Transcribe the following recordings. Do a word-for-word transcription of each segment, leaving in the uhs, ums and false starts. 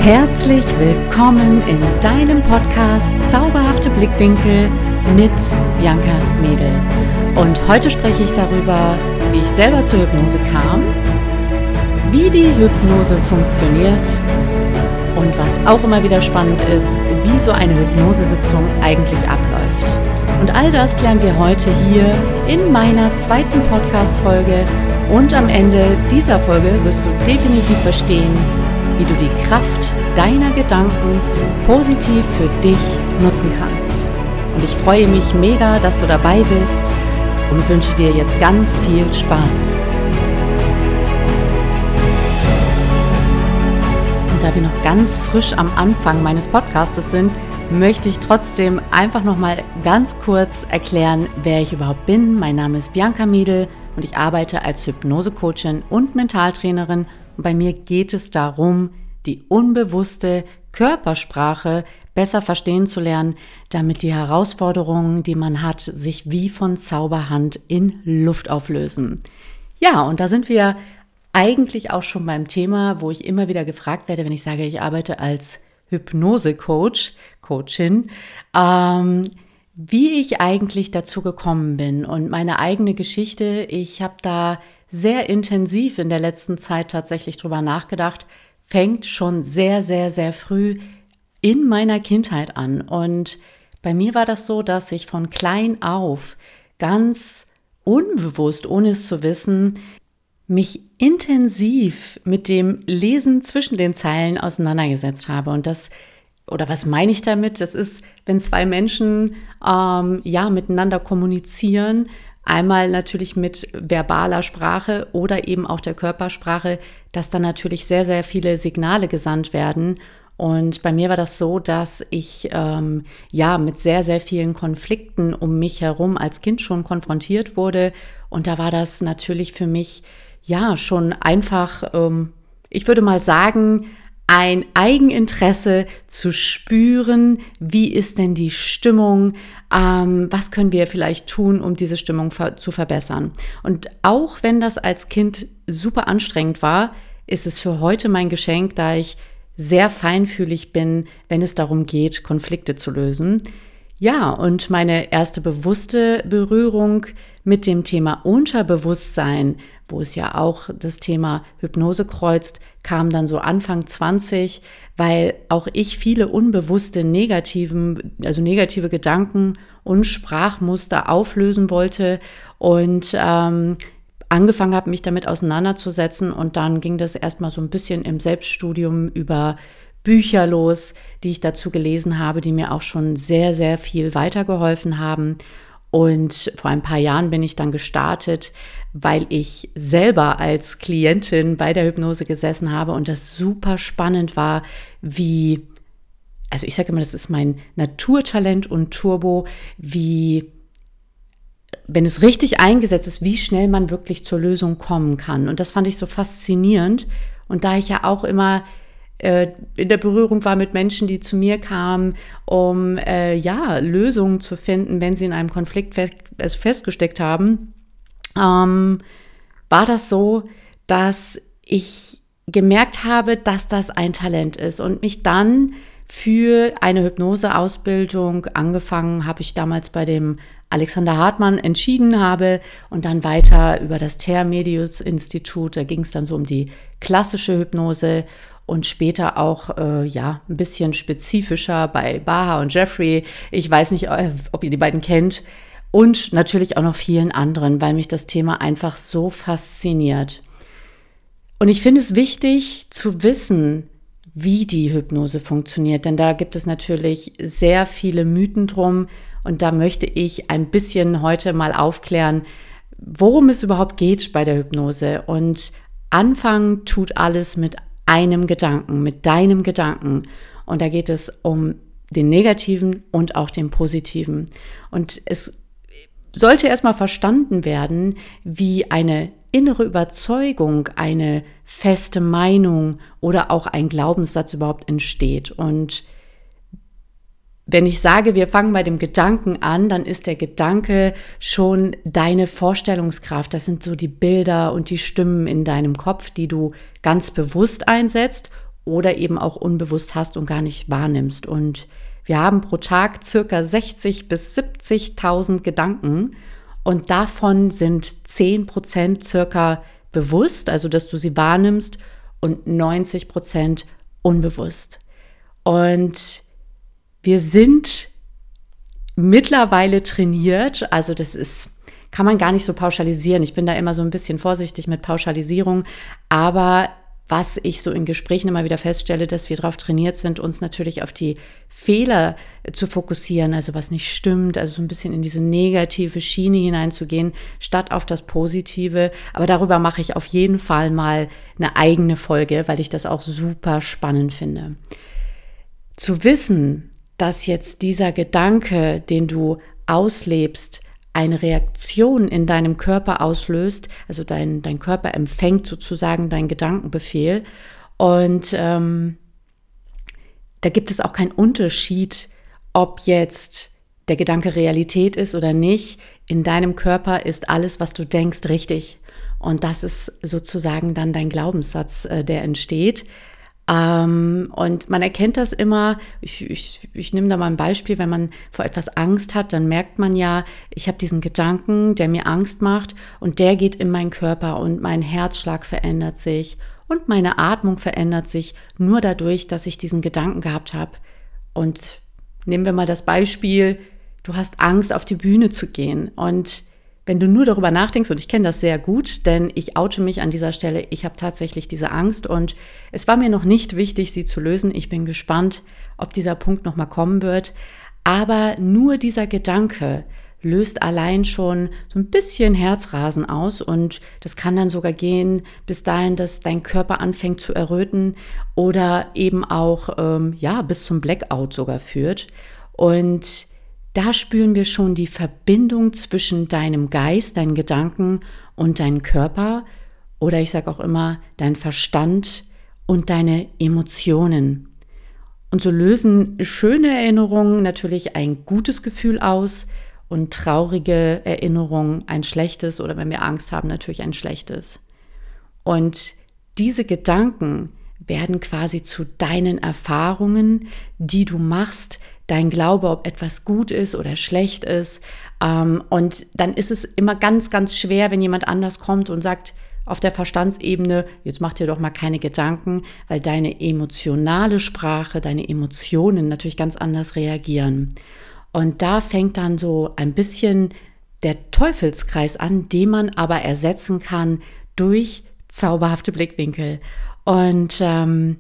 Herzlich willkommen in deinem Podcast Zauberhafte Blickwinkel mit Bianca Mädel. Und heute spreche ich darüber, wie ich selber zur Hypnose kam, wie die Hypnose funktioniert und was auch immer wieder spannend ist, wie so eine Hypnosesitzung eigentlich abläuft. Und all das klären wir heute hier in meiner zweiten Podcast-Folge. Und am Ende dieser Folge wirst du definitiv verstehen, wie du die Kraft deiner Gedanken positiv für dich nutzen kannst. Und ich freue mich mega, dass du dabei bist und wünsche dir jetzt ganz viel Spaß. Und da wir noch ganz frisch am Anfang meines Podcastes sind, möchte ich trotzdem einfach noch mal ganz kurz erklären, wer ich überhaupt bin. Mein Name ist Bianca Mädel und ich arbeite als Hypnose-Coachin und Mentaltrainerin. Und bei mir geht es darum, die unbewusste Körpersprache besser verstehen zu lernen, damit die Herausforderungen, die man hat, sich wie von Zauberhand in Luft auflösen. Ja, und da sind wir eigentlich auch schon beim Thema, wo ich immer wieder gefragt werde, wenn ich sage, ich arbeite als Hypnose-Coach, Coachin, ähm, wie ich eigentlich dazu gekommen bin und meine eigene Geschichte. Ich habe da sehr intensiv in der letzten Zeit tatsächlich drüber nachgedacht, fängt schon sehr, sehr, sehr früh in meiner Kindheit an. Und bei mir war das so, dass ich von klein auf ganz unbewusst, ohne es zu wissen, mich intensiv mit dem Lesen zwischen den Zeilen auseinandergesetzt habe. Und das, oder was meine ich damit? Das ist, wenn zwei Menschen ähm, ja miteinander kommunizieren, einmal natürlich mit verbaler Sprache oder eben auch der Körpersprache, dass dann natürlich sehr, sehr viele Signale gesandt werden. Und bei mir war das so, dass ich ähm, ja mit sehr, sehr vielen Konflikten um mich herum als Kind schon konfrontiert wurde. Und da war das natürlich für mich ja schon einfach, ähm, ich würde mal sagen, ein Eigeninteresse zu spüren, wie ist denn die Stimmung, ähm, was können wir vielleicht tun, um diese Stimmung ver- zu verbessern. Und auch wenn das als Kind super anstrengend war, ist es für heute mein Geschenk, da ich sehr feinfühlig bin, wenn es darum geht, Konflikte zu lösen. Ja, und meine erste bewusste Berührung mit dem Thema Unterbewusstsein, wo es ja auch das Thema Hypnose kreuzt, kam dann so Anfang zwanzig, weil auch ich viele unbewusste negativen, also negative Gedanken und Sprachmuster auflösen wollte und ähm, angefangen habe, mich damit auseinanderzusetzen. Und dann ging das erstmal so ein bisschen im Selbststudium über Bücher los, die ich dazu gelesen habe, die mir auch schon sehr, sehr viel weitergeholfen haben. Und vor ein paar Jahren bin ich dann gestartet, weil ich selber als Klientin bei der Hypnose gesessen habe und das super spannend war, wie, also ich sage immer, das ist mein Naturtalent und Turbo, wie, wenn es richtig eingesetzt ist, wie schnell man wirklich zur Lösung kommen kann. Und das fand ich so faszinierend. Und da ich ja auch immer in der Berührung war mit Menschen, die zu mir kamen, um äh, ja Lösungen zu finden, wenn sie in einem Konflikt fest, also festgesteckt haben, ähm, war das so, dass ich gemerkt habe, dass das ein Talent ist und mich dann für eine Hypnoseausbildung angefangen habe ich damals bei dem Alexander Hartmann entschieden habe und dann weiter über das Ther-Medius-Institut, da ging es dann so um die klassische Hypnose und später auch äh, ja ein bisschen spezifischer bei Baha und Jeffrey. Ich weiß nicht, ob ihr die beiden kennt. Und natürlich auch noch vielen anderen, weil mich das Thema einfach so fasziniert. Und ich finde es wichtig zu wissen, wie die Hypnose funktioniert. Denn da gibt es natürlich sehr viele Mythen drum. Und da möchte ich ein bisschen heute mal aufklären, worum es überhaupt geht bei der Hypnose. Und anfangen tut alles mit einem Gedanken, mit deinem Gedanken. Und da geht es um den negativen und auch den positiven. Und es sollte erstmal verstanden werden, wie eine innere Überzeugung, eine feste Meinung oder auch ein Glaubenssatz überhaupt entsteht. Und wenn ich sage, wir fangen bei dem Gedanken an, dann ist der Gedanke schon deine Vorstellungskraft. Das sind so die Bilder und die Stimmen in deinem Kopf, die du ganz bewusst einsetzt oder eben auch unbewusst hast und gar nicht wahrnimmst. Und wir haben pro Tag circa sechzigtausend bis siebzigtausend Gedanken und davon sind zehn Prozent circa bewusst, also dass du sie wahrnimmst, und neunzig Prozent unbewusst. Und wir sind mittlerweile trainiert, also das ist, kann man gar nicht so pauschalisieren. Ich bin da immer so ein bisschen vorsichtig mit Pauschalisierung, aber was ich so in Gesprächen immer wieder feststelle, dass wir darauf trainiert sind, uns natürlich auf die Fehler zu fokussieren, also was nicht stimmt, also so ein bisschen in diese negative Schiene hineinzugehen, statt auf das Positive. Aber darüber mache ich auf jeden Fall mal eine eigene Folge, weil ich das auch super spannend finde. Zu wissen, dass jetzt dieser Gedanke, den du auslebst, eine Reaktion in deinem Körper auslöst, also dein, dein Körper empfängt sozusagen deinen Gedankenbefehl. Und ähm, da gibt es auch keinen Unterschied, ob jetzt der Gedanke Realität ist oder nicht. In deinem Körper ist alles, was du denkst, richtig. Und das ist sozusagen dann dein Glaubenssatz, äh, der entsteht. Ähm, und man erkennt das immer, ich, ich, ich nehme da mal ein Beispiel, wenn man vor etwas Angst hat, dann merkt man ja, ich habe diesen Gedanken, der mir Angst macht und der geht in meinen Körper und mein Herzschlag verändert sich und meine Atmung verändert sich nur dadurch, dass ich diesen Gedanken gehabt habe. Und nehmen wir mal das Beispiel, du hast Angst, auf die Bühne zu gehen und wenn du nur darüber nachdenkst, und ich kenne das sehr gut, denn ich oute mich an dieser Stelle, ich habe tatsächlich diese Angst und es war mir noch nicht wichtig, sie zu lösen. Ich bin gespannt, ob dieser Punkt nochmal kommen wird. Aber nur dieser Gedanke löst allein schon so ein bisschen Herzrasen aus und das kann dann sogar gehen bis dahin, dass dein Körper anfängt zu erröten oder eben auch ähm, ja, bis zum Blackout sogar führt. Und da spüren wir schon die Verbindung zwischen deinem Geist, deinen Gedanken und deinem Körper oder ich sage auch immer dein Verstand und deine Emotionen. Und so lösen schöne Erinnerungen natürlich ein gutes Gefühl aus und traurige Erinnerungen ein schlechtes oder wenn wir Angst haben, natürlich ein schlechtes. Und diese Gedanken werden quasi zu deinen Erfahrungen, die du machst, dein Glaube, ob etwas gut ist oder schlecht ist. Und dann ist es immer ganz, ganz schwer, wenn jemand anders kommt und sagt auf der Verstandsebene, jetzt mach dir doch mal keine Gedanken, weil deine emotionale Sprache, deine Emotionen natürlich ganz anders reagieren. Und da fängt dann so ein bisschen der Teufelskreis an, den man aber ersetzen kann durch zauberhafte Blickwinkel. Und ähm,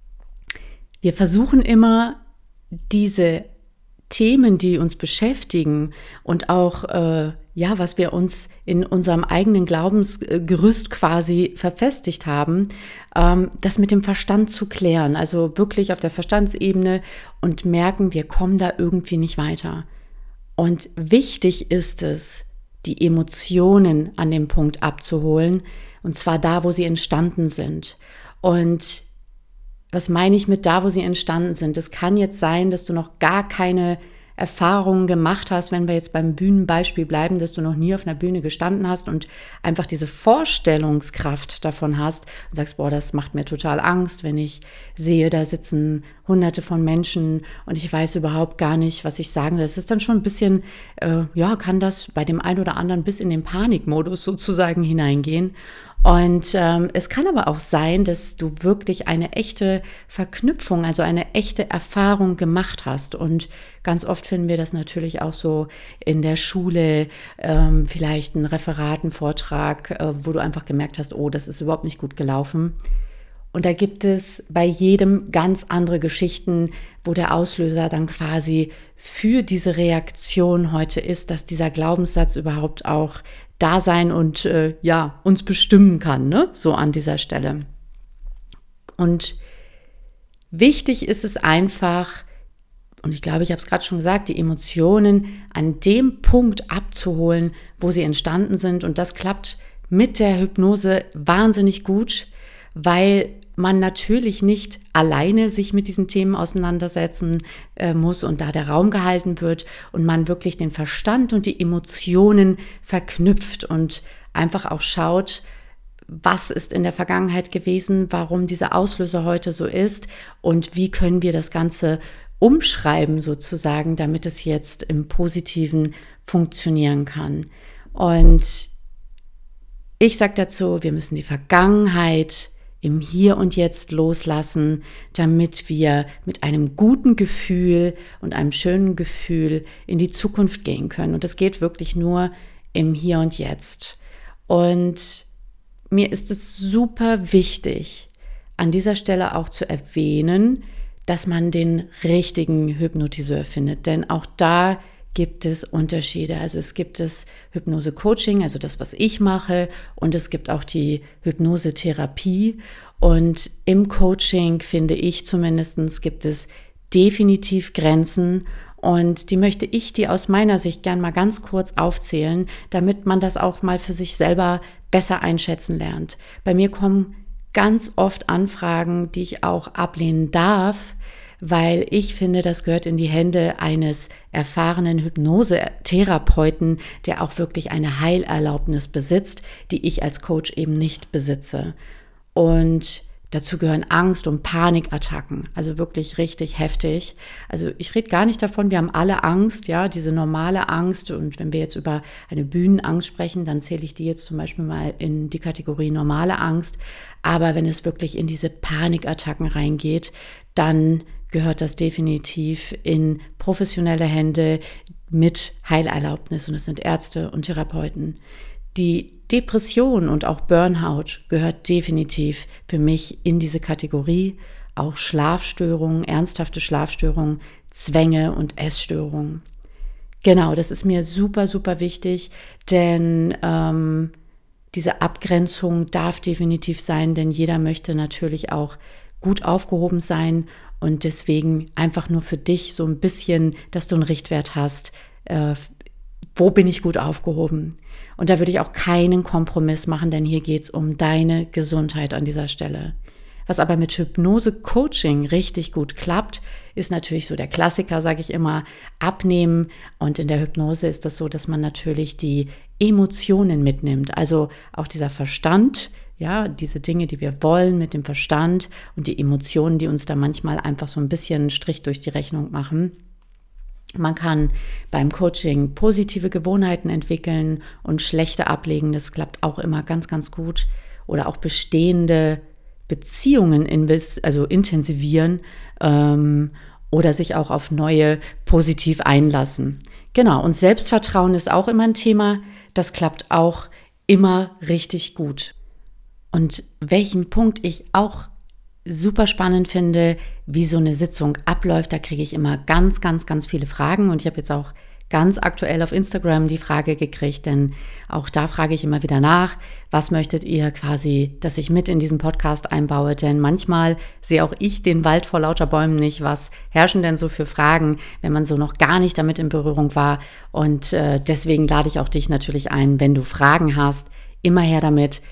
wir versuchen immer, diese Themen, die uns beschäftigen und auch, äh, ja, was wir uns in unserem eigenen Glaubensgerüst quasi verfestigt haben, ähm, das mit dem Verstand zu klären, also wirklich auf der Verstandsebene und merken, wir kommen da irgendwie nicht weiter. Und wichtig ist es, die Emotionen an dem Punkt abzuholen, und zwar da, wo sie entstanden sind. Und was meine ich mit da, wo sie entstanden sind? Es kann jetzt sein, dass du noch gar keine Erfahrungen gemacht hast, wenn wir jetzt beim Bühnenbeispiel bleiben, dass du noch nie auf einer Bühne gestanden hast und einfach diese Vorstellungskraft davon hast und sagst, boah, das macht mir total Angst, wenn ich sehe, da sitzen hunderte von Menschen und ich weiß überhaupt gar nicht, was ich sagen soll. Das ist dann schon ein bisschen, äh, ja, kann das bei dem einen oder anderen bis in den Panikmodus sozusagen hineingehen. Und ähm, es kann aber auch sein, dass du wirklich eine echte Verknüpfung, also eine echte Erfahrung gemacht hast. Und ganz oft finden wir das natürlich auch so in der Schule, ähm, vielleicht ein Referat, ein Vortrag, äh, wo du einfach gemerkt hast, oh, das ist überhaupt nicht gut gelaufen. Und da gibt es bei jedem ganz andere Geschichten, wo der Auslöser dann quasi für diese Reaktion heute ist, dass dieser Glaubenssatz überhaupt auch da sein und äh, ja, uns bestimmen kann, ne? So an dieser Stelle. Und wichtig ist es einfach, und ich glaube, ich habe es gerade schon gesagt, die Emotionen an dem Punkt abzuholen, wo sie entstanden sind. Und das klappt mit der Hypnose wahnsinnig gut, weil man natürlich nicht alleine sich mit diesen Themen auseinandersetzen äh, muss und da der Raum gehalten wird und man wirklich den Verstand und die Emotionen verknüpft und einfach auch schaut, was ist in der Vergangenheit gewesen, warum dieser Auslöser heute so ist und wie können wir das Ganze umschreiben sozusagen, damit es jetzt im Positiven funktionieren kann. Und ich sage dazu, wir müssen die Vergangenheit im Hier und Jetzt loslassen, damit wir mit einem guten Gefühl und einem schönen Gefühl in die Zukunft gehen können. Und das geht wirklich nur im Hier und Jetzt. Und mir ist es super wichtig, an dieser Stelle auch zu erwähnen, dass man den richtigen Hypnotiseur findet. Denn auch da gibt es Unterschiede. Also es gibt das Hypnose-Coaching, also das, was ich mache, und es gibt auch die Hypnosetherapie. Und im Coaching, finde ich zumindest, gibt es definitiv Grenzen. Und die möchte ich dir aus meiner Sicht gern mal ganz kurz aufzählen, damit man das auch mal für sich selber besser einschätzen lernt. Bei mir kommen ganz oft Anfragen, die ich auch ablehnen darf, weil ich finde, das gehört in die Hände eines erfahrenen Hypnosetherapeuten, der auch wirklich eine Heilerlaubnis besitzt, die ich als Coach eben nicht besitze. Und dazu gehören Angst- und Panikattacken, also wirklich richtig heftig. Also ich rede gar nicht davon, wir haben alle Angst, ja, diese normale Angst. Und wenn wir jetzt über eine Bühnenangst sprechen, dann zähle ich die jetzt zum Beispiel mal in die Kategorie normale Angst. Aber wenn es wirklich in diese Panikattacken reingeht, dann gehört das definitiv in professionelle Hände mit Heilerlaubnis. Und es sind Ärzte und Therapeuten. Die Depression und auch Burnout gehört definitiv für mich in diese Kategorie. Auch Schlafstörungen, ernsthafte Schlafstörungen, Zwänge und Essstörungen. Genau, das ist mir super, super wichtig, denn ähm, diese Abgrenzung darf definitiv sein, denn jeder möchte natürlich auch gut aufgehoben sein und deswegen einfach nur für dich so ein bisschen, dass du einen Richtwert hast, äh, wo bin ich gut aufgehoben? Und da würde ich auch keinen Kompromiss machen, denn hier geht es um deine Gesundheit an dieser Stelle. Was aber mit Hypnose-Coaching richtig gut klappt, ist natürlich so der Klassiker, sage ich immer, abnehmen. Und in der Hypnose ist das so, dass man natürlich die Emotionen mitnimmt. Also auch dieser Verstand, ja, diese Dinge, die wir wollen mit dem Verstand und die Emotionen, die uns da manchmal einfach so ein bisschen einen Strich durch die Rechnung machen. Man kann beim Coaching positive Gewohnheiten entwickeln und schlechte ablegen. Das klappt auch immer ganz, ganz gut. Oder auch bestehende Beziehungen invest- also intensivieren ähm, oder sich auch auf neue positiv einlassen. Genau, und Selbstvertrauen ist auch immer ein Thema. Das klappt auch immer richtig gut. Und welchen Punkt ich auch super spannend finde, wie so eine Sitzung abläuft. Da kriege ich immer ganz, ganz, ganz viele Fragen und ich habe jetzt auch ganz aktuell auf Instagram die Frage gekriegt, denn auch da frage ich immer wieder nach, was möchtet ihr quasi, dass ich mit in diesen Podcast einbaue, denn manchmal sehe auch ich den Wald vor lauter Bäumen nicht, was herrschen denn so für Fragen, wenn man so noch gar nicht damit in Berührung war und äh, deswegen lade ich auch dich natürlich ein, wenn du Fragen hast, immer her damit.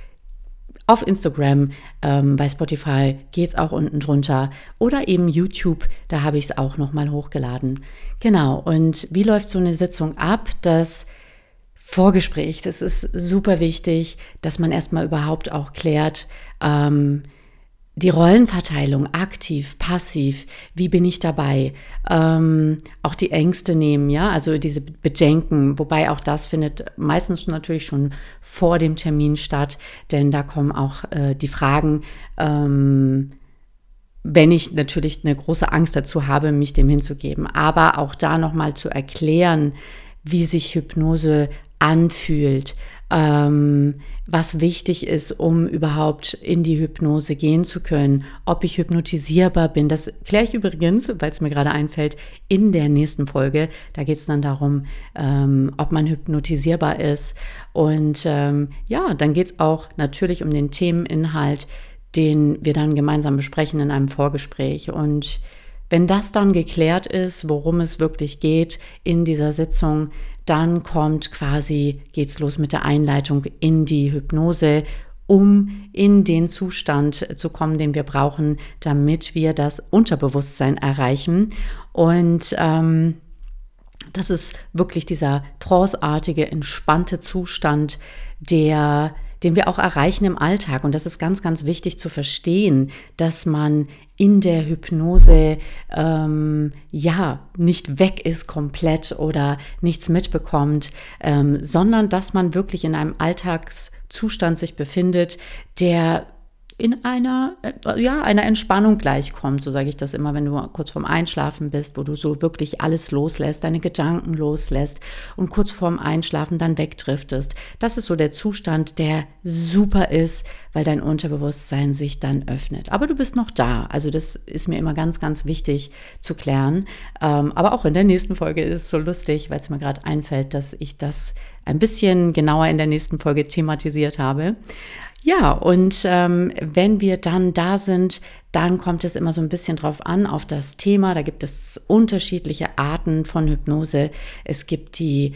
Auf Instagram, ähm, bei Spotify geht es auch unten drunter oder eben YouTube, da habe ich es auch nochmal hochgeladen. Genau, und wie läuft so eine Sitzung ab? Das Vorgespräch, das ist super wichtig, dass man erstmal überhaupt auch klärt, ähm, die Rollenverteilung, aktiv, passiv, wie bin ich dabei? Ähm, auch die Ängste nehmen, ja, also diese Bedenken, wobei auch das findet meistens natürlich schon vor dem Termin statt, denn da kommen auch äh, die Fragen, ähm, wenn ich natürlich eine große Angst dazu habe, mich dem hinzugeben. Aber auch da nochmal zu erklären, wie sich Hypnose anfühlt, ähm, was wichtig ist, um überhaupt in die Hypnose gehen zu können, ob ich hypnotisierbar bin. Das kläre ich übrigens, weil es mir gerade einfällt, in der nächsten Folge. Da geht es dann darum, ähm, ob man hypnotisierbar ist. Und ähm, ja, dann geht es auch natürlich um den Themeninhalt, den wir dann gemeinsam besprechen in einem Vorgespräch. Und wenn das dann geklärt ist, worum es wirklich geht in dieser Sitzung, dann kommt quasi, geht's los mit der Einleitung in die Hypnose, um in den Zustand zu kommen, den wir brauchen, damit wir das Unterbewusstsein erreichen. Und ähm, das ist wirklich dieser tranceartige, entspannte Zustand, der den wir auch erreichen im Alltag. Und das ist ganz, ganz wichtig zu verstehen, dass man in der Hypnose ähm, ja nicht weg ist komplett oder nichts mitbekommt, ähm, sondern dass man wirklich in einem Alltagszustand sich befindet, der in einer, ja, einer Entspannung gleichkommt, so sage ich das immer, wenn du kurz vorm Einschlafen bist, wo du so wirklich alles loslässt, deine Gedanken loslässt und kurz vorm Einschlafen dann wegdriftest. Das ist so der Zustand, der super ist, weil dein Unterbewusstsein sich dann öffnet. Aber du bist noch da, also das ist mir immer ganz, ganz wichtig zu klären. Ähm, aber auch in der nächsten Folge ist es so lustig, weil es mir gerade einfällt, dass ich das ein bisschen genauer in der nächsten Folge thematisiert habe. Ja, und ähm, wenn wir dann da sind, dann kommt es immer so ein bisschen drauf an, auf das Thema. Da gibt es unterschiedliche Arten von Hypnose. Es gibt die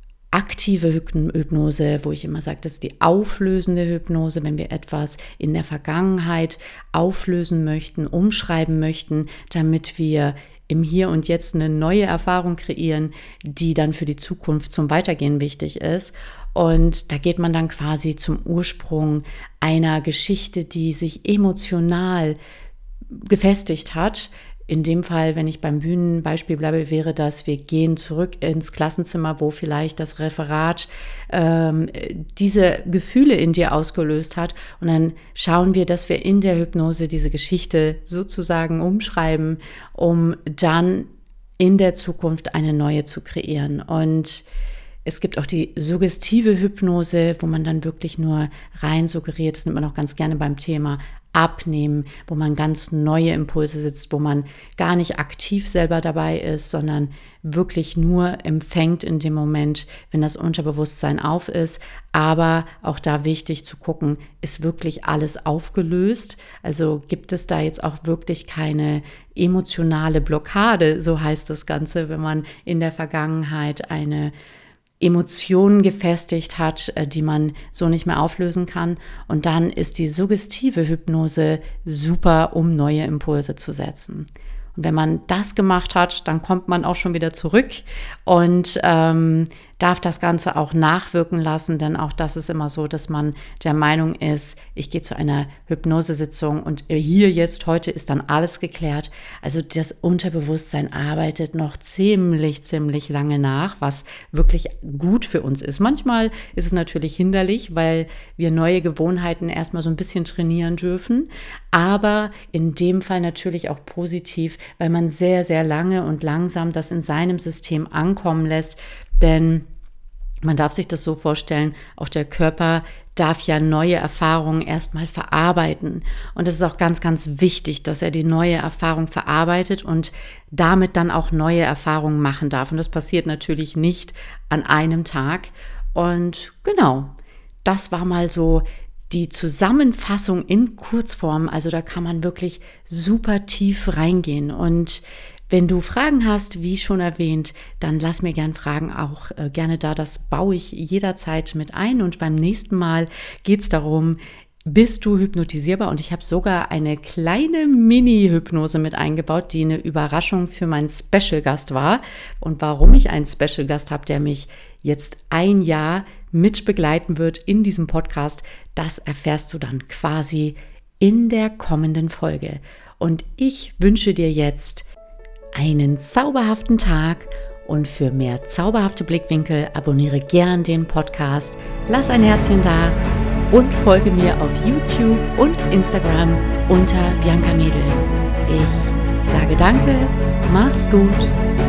aktive Hypnose, wo ich immer sage, das ist die auflösende Hypnose, wenn wir etwas in der Vergangenheit auflösen möchten, umschreiben möchten, damit wir im Hier und Jetzt eine neue Erfahrung kreieren, die dann für die Zukunft zum Weitergehen wichtig ist. Und da geht man dann quasi zum Ursprung einer Geschichte, die sich emotional gefestigt hat. In dem Fall, wenn ich beim Bühnenbeispiel bleibe, wäre das, wir gehen zurück ins Klassenzimmer, wo vielleicht das Referat ähm, diese Gefühle in dir ausgelöst hat. Und dann schauen wir, dass wir in der Hypnose diese Geschichte sozusagen umschreiben, um dann in der Zukunft eine neue zu kreieren. Und es gibt auch die suggestive Hypnose, wo man dann wirklich nur rein suggeriert, das nimmt man auch ganz gerne beim Thema Abnehmen, wo man ganz neue Impulse sitzt, wo man gar nicht aktiv selber dabei ist, sondern wirklich nur empfängt in dem Moment, wenn das Unterbewusstsein auf ist. Aber auch da wichtig zu gucken, ist wirklich alles aufgelöst? Also gibt es da jetzt auch wirklich keine emotionale Blockade, so heißt das Ganze, wenn man in der Vergangenheit eine Emotionen gefestigt hat, die man so nicht mehr auflösen kann. Und dann ist die suggestive Hypnose super, um neue Impulse zu setzen. Und wenn man das gemacht hat, dann kommt man auch schon wieder zurück und ähm, darf das Ganze auch nachwirken lassen, denn auch das ist immer so, dass man der Meinung ist, ich gehe zu einer Hypnosesitzung und hier jetzt, heute ist dann alles geklärt. Also das Unterbewusstsein arbeitet noch ziemlich, ziemlich lange nach, was wirklich gut für uns ist. Manchmal ist es natürlich hinderlich, weil wir neue Gewohnheiten erstmal so ein bisschen trainieren dürfen, aber in dem Fall natürlich auch positiv, weil man sehr, sehr lange und langsam das in seinem System ankommen lässt, denn man darf sich das so vorstellen, auch der Körper darf ja neue Erfahrungen erstmal verarbeiten. Und es ist auch ganz, ganz wichtig, dass er die neue Erfahrung verarbeitet und damit dann auch neue Erfahrungen machen darf. Und das passiert natürlich nicht an einem Tag. Und genau, das war mal so die Zusammenfassung in Kurzform. Also da kann man wirklich super tief reingehen. Und wenn du Fragen hast, wie schon erwähnt, dann lass mir gerne Fragen auch äh, gerne da. Das baue ich jederzeit mit ein. Und beim nächsten Mal geht es darum, bist du hypnotisierbar? Und ich habe sogar eine kleine Mini-Hypnose mit eingebaut, die eine Überraschung für meinen Special-Gast war. Und warum ich einen Special-Gast habe, der mich jetzt ein Jahr mit begleiten wird in diesem Podcast, das erfährst du dann quasi in der kommenden Folge. Und ich wünsche dir jetzt einen zauberhaften Tag und für mehr zauberhafte Blickwinkel abonniere gern den Podcast, lass ein Herzchen da und folge mir auf YouTube und Instagram unter Bianca Mädel. Ich sage danke, mach's gut.